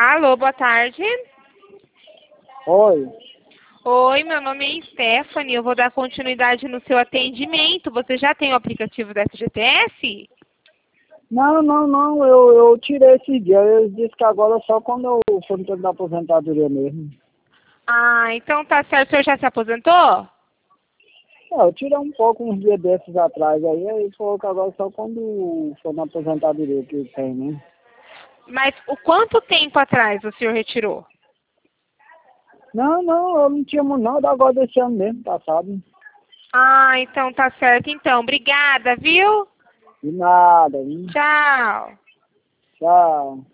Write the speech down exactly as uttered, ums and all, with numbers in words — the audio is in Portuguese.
Alô, boa tarde. Oi. Oi, meu nome é Stephanie. Eu vou dar continuidade no seu atendimento. Você já tem o aplicativo da F G T S? Não, não, não, eu, eu tirei esse dia. Eu disse que agora é só quando eu for no tempo da aposentadoria mesmo. Ah, então tá certo. O senhor já se aposentou? É, eu tirei um pouco uns dias desses atrás aí, aí falou que agora é só quando for na aposentadoria que tem, né? Mas o quanto tempo atrás o senhor retirou? Não, não, eu não tinha muito não, da agora desse ano mesmo, passado. Ah, então tá certo. Então, obrigada, viu? De nada, hein? Tchau. Tchau.